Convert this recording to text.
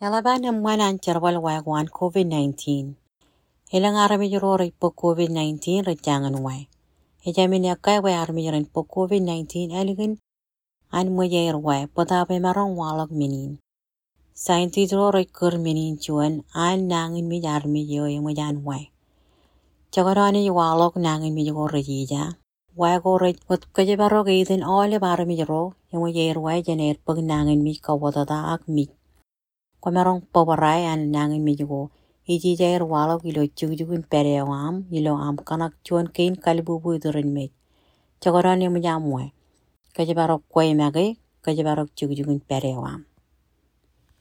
Yalabana mwanan charwal wagwan COVID-19. Ilang aramijoro po COVID-19 rajangan way. Hijamin yakay way aramijoran po COVID-19 eligin an mujair way potape marong walog minin. Scientist ro kur minin chuan an nangin mi armijo yung mujan way. Chagarani walog nangin mi jo rejija. Way go rej wat kajibaro gaitin ole baramijoro yung mujair way janer pag nangin mi kawatata ak mi. Kumarong pawaray an nangin medyo ijijair walog ilo chugjugun perewam ilo kanak chuan kain kalibubu durin med. Chagoran yung mujamwe. Kajibarok kway magay, kajibarok chugjugun perewam.